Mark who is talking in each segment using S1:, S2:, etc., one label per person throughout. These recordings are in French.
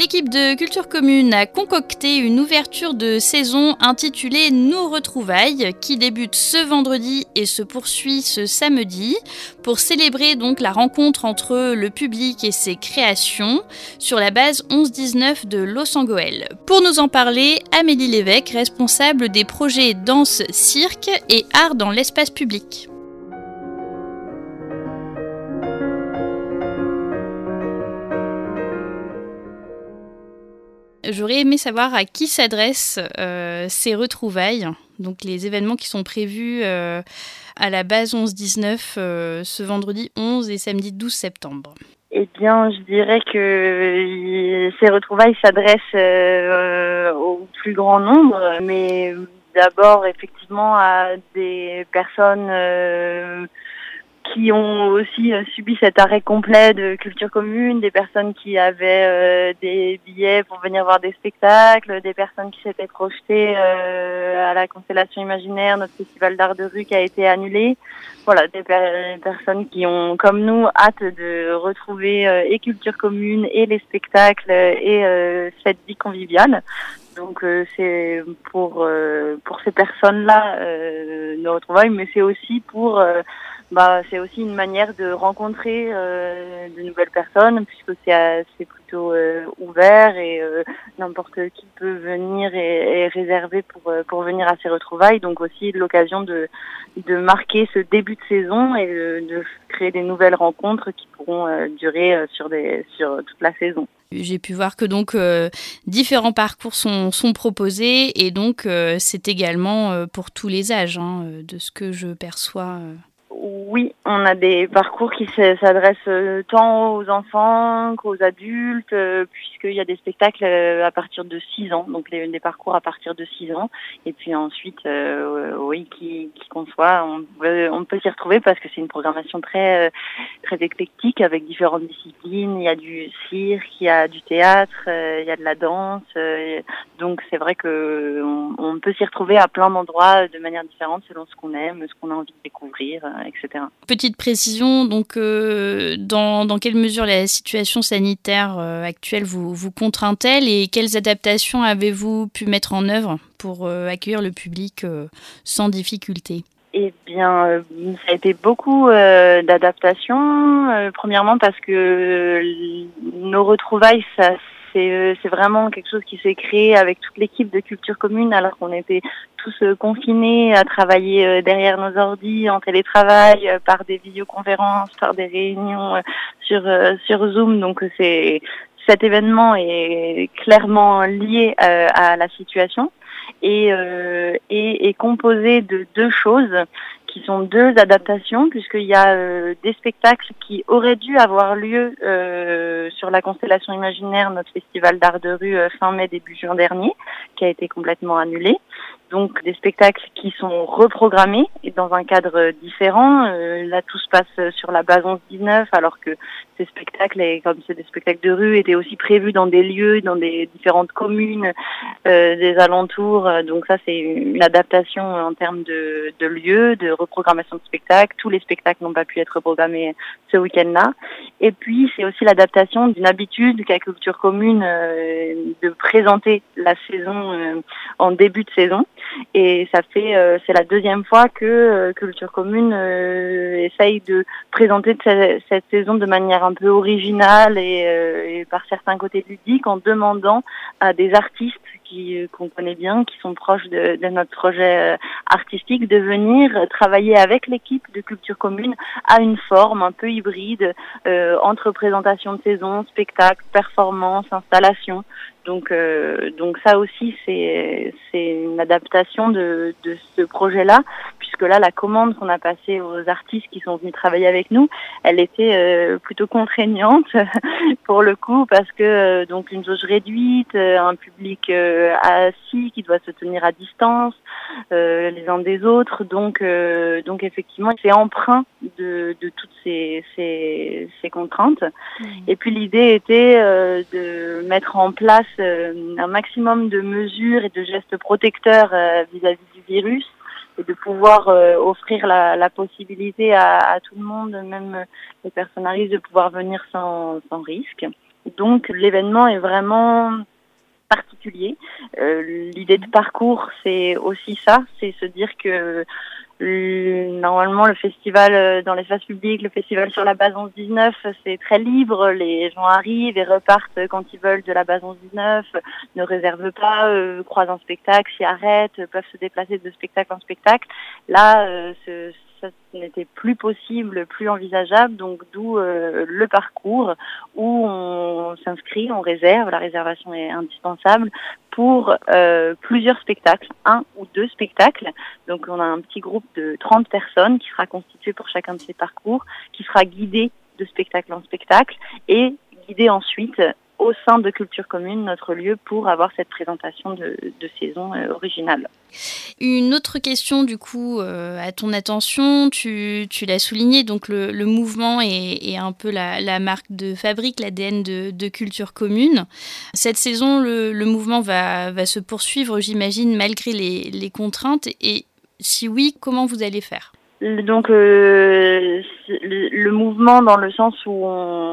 S1: L'équipe de Culture Commune a concocté une ouverture de saison intitulée Nos retrouvailles qui débute ce vendredi et se poursuit ce samedi pour célébrer donc la rencontre entre le public et ses créations sur la base 11-19 de Los-en-Gohelle. Pour nous en parler, Amélie Lévesque, responsable des projets danse, cirque et art dans l'espace public. J'aurais aimé savoir à qui s'adressent ces retrouvailles, donc les événements qui sont prévus à la base 11-19 ce vendredi 11 et samedi 12 septembre.
S2: Eh bien, je dirais que ces retrouvailles s'adressent au plus grand nombre, mais d'abord effectivement à des personnes qui ont aussi subi cet arrêt complet de Culture Commune, des personnes qui avaient des billets pour venir voir des spectacles, des personnes qui s'étaient projetées à la Constellation Imaginaire, notre festival d'art de rue qui a été annulé. Voilà, des personnes qui ont, comme nous, hâte de retrouver et Culture Commune et les spectacles et cette vie conviviale. Donc c'est pour ces personnes-là nos retrouvailles, mais c'est aussi c'est aussi une manière de rencontrer de nouvelles personnes puisque c'est plutôt ouvert et n'importe qui peut venir et réserver pour venir à ces retrouvailles. Donc aussi l'occasion de marquer ce début de saison et de créer des nouvelles rencontres qui pourront durer sur toute la saison.
S1: J'ai pu voir que donc différents parcours sont proposés et donc c'est également pour tous les âges, de ce que je perçois.
S2: Oui, on a des parcours qui s'adressent tant aux enfants qu'aux adultes, puisqu'il y a des spectacles à partir de 6 ans, donc des parcours à partir de 6 ans. Et puis ensuite, qui qu'on soit, on peut s'y retrouver parce que c'est une programmation très éclectique avec différentes disciplines. Il y a du cirque, il y a du théâtre, il y a de la danse. Donc c'est vrai que on peut s'y retrouver à plein d'endroits de manière différente selon ce qu'on aime, ce qu'on a envie de découvrir, etc.
S1: Petite précision, donc dans quelle mesure la situation sanitaire actuelle vous contraint-elle et quelles adaptations avez-vous pu mettre en œuvre pour accueillir le public sans difficulté ?
S2: Eh bien, ça a été beaucoup d'adaptations. Premièrement parce que nos retrouvailles, c'est vraiment quelque chose qui s'est créé avec toute l'équipe de Culture Commune alors qu'on était tous confinés à travailler derrière nos ordis en télétravail, par des vidéoconférences, par des réunions sur Zoom. Donc cet événement est clairement lié à la situation et est composé de deux choses qui sont deux adaptations, puisqu'il y a des spectacles qui auraient dû avoir lieu sur la Constellation Imaginaire, notre festival d'art de rue fin mai, début juin dernier, qui a été complètement annulé. Donc des spectacles qui sont reprogrammés et dans un cadre différent. Là, tout se passe sur la base 11-19, alors que ces spectacles, et comme c'est des spectacles de rue, étaient aussi prévus dans des lieux, dans des différentes communes des alentours. Donc ça, c'est une adaptation en termes de lieux, de reprogrammation de spectacles. Tous les spectacles n'ont pas pu être reprogrammés ce week-end-là. Et puis, c'est aussi l'adaptation d'une habitude qu'a Culture Commune de présenter la saison en début de saison. Et ça fait, c'est la deuxième fois que Culture Commune essaye de présenter cette saison de manière un peu originale et par certains côtés ludiques en demandant à des artistes qu'on connaît bien, qui sont proches de notre projet artistique, de venir travailler avec l'équipe de Culture Commune à une forme un peu hybride entre présentation de saison, spectacle, performance, installation. Donc ça aussi c'est une adaptation de ce projet-là, puisque là la commande qu'on a passée aux artistes qui sont venus travailler avec nous, elle était plutôt contraignante pour le coup, parce que donc une jauge réduite, un public assis qui doit se tenir à distance les uns des autres, donc effectivement c'est empreint de toutes ces contraintes. Et puis l'idée était de mettre en place un maximum de mesures et de gestes protecteurs vis-à-vis du virus et de pouvoir offrir la possibilité à tout le monde, même les personnes à risque, de pouvoir venir sans risque. Donc l'événement est vraiment particulier. L'idée de parcours, c'est aussi ça, c'est se dire que normalement le festival dans l'espace public, le festival sur la base 11-19, c'est très libre, les gens arrivent et repartent quand ils veulent de la base 11-19, ne réservent pas, croisent un spectacle, s'y arrêtent, peuvent se déplacer de spectacle en spectacle. Là, ça n'était plus possible, plus envisageable, donc d'où le parcours où on s'inscrit, on réserve, la réservation est indispensable pour plusieurs spectacles, 1 ou 2 spectacles. Donc on a un petit groupe de 30 personnes qui sera constitué pour chacun de ces parcours, qui sera guidé de spectacle en spectacle et guidé ensuite au sein de Culture Commune, notre lieu, pour avoir cette présentation de saison originale.
S1: Une autre question du coup à ton attention, tu l'as souligné, donc le mouvement est un peu la marque de fabrique, l'ADN de Culture Commune. Cette saison, le mouvement va se poursuivre, j'imagine, malgré les contraintes, et si oui, comment vous allez faire ?
S2: Donc le mouvement, dans le sens où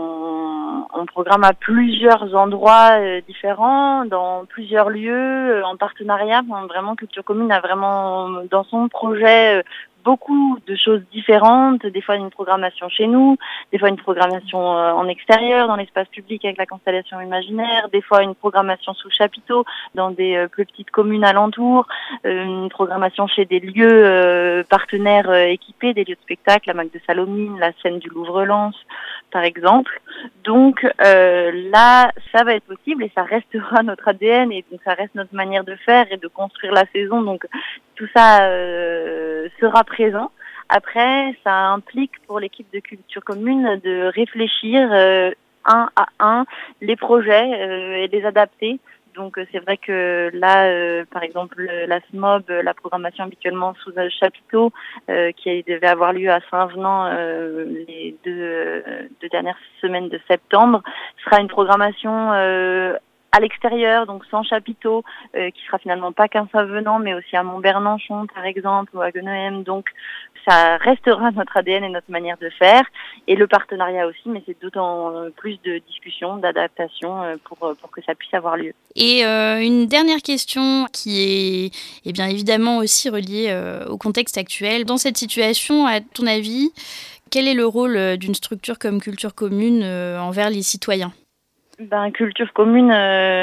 S2: on programme à plusieurs endroits différents, dans plusieurs lieux, en partenariat. Vraiment, Culture Commune a vraiment dans son projet beaucoup de choses différentes, des fois une programmation chez nous, des fois une programmation en extérieur, dans l'espace public avec la constellation imaginaire, des fois une programmation sous chapiteau dans des plus petites communes alentours, une programmation chez des lieux partenaires équipés, des lieux de spectacle, la Mac de Salomine, la scène du Louvre-Lens, par exemple. Donc là, ça va être possible et ça restera notre ADN et donc ça reste notre manière de faire et de construire la saison. Donc tout ça sera présent. Après, ça implique pour l'équipe de Culture Commune de réfléchir un à un les projets et les adapter. Donc c'est vrai que là, par exemple, la SMOB, la programmation habituellement sous chapiteau, qui devait avoir lieu à Saint-Venant les deux dernières semaines de septembre, sera une programmation à l'extérieur, donc sans chapiteau, qui sera finalement pas qu'un Saint-Venant, mais aussi à Mont-Bernanchon, par exemple, ou à Gueneuem. Donc, ça restera notre ADN et notre manière de faire, et le partenariat aussi, mais c'est d'autant plus de discussions, d'adaptation pour que ça puisse avoir lieu.
S1: Et une dernière question qui est bien évidemment aussi reliée au contexte actuel. Dans cette situation, à ton avis, quel est le rôle d'une structure comme Culture Commune envers les citoyens ?
S2: Culture Commune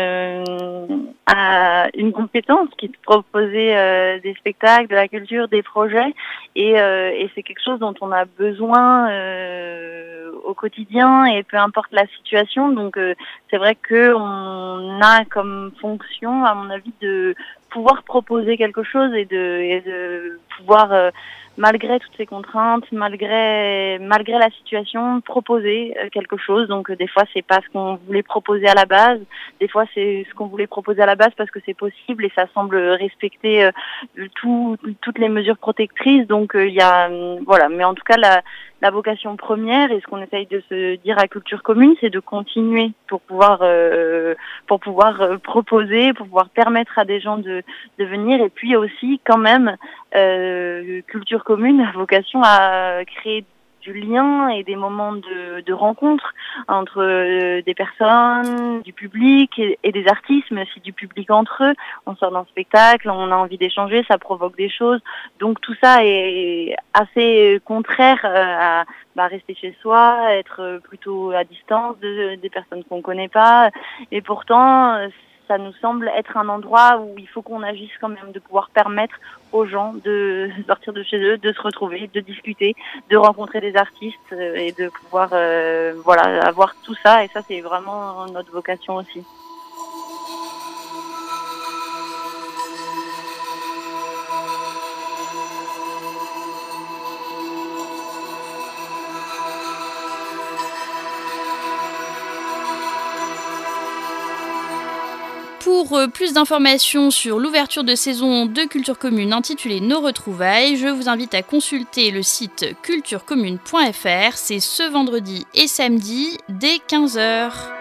S2: a une compétence qui est de proposer des spectacles, de la culture, des projets, et c'est quelque chose dont on a besoin au quotidien et peu importe la situation. Donc c'est vrai que on a comme fonction, à mon avis, de pouvoir proposer quelque chose et de pouvoir malgré toutes ces contraintes, malgré la situation, proposer quelque chose. Donc des fois c'est pas ce qu'on voulait proposer à la base, des fois c'est ce qu'on voulait proposer à la base parce que c'est possible et ça semble respecter toutes les mesures protectrices. Donc il y a voilà, mais en tout cas la vocation première et ce qu'on essaye de se dire à Culture Commune, c'est de continuer pour pouvoir proposer, pour pouvoir permettre à des gens de venir, et puis aussi quand même Culture Commune a vocation à créer du lien et des moments de rencontre entre des personnes, du public et des artistes, mais aussi du public entre eux. On sort d'un spectacle, on a envie d'échanger, ça provoque des choses. Donc tout ça est assez contraire à rester chez soi, être plutôt à distance des personnes qu'on connaît pas. Et pourtant, ça nous semble être un endroit où il faut qu'on agisse quand même, de pouvoir permettre aux gens de sortir de chez eux, de se retrouver, de discuter, de rencontrer des artistes et de pouvoir avoir tout ça. Et ça, c'est vraiment notre vocation aussi.
S1: Pour plus d'informations sur l'ouverture de saison de Culture Commune intitulée Nos Retrouvailles, je vous invite à consulter le site culturecommune.fr. C'est ce vendredi et samedi dès 15h.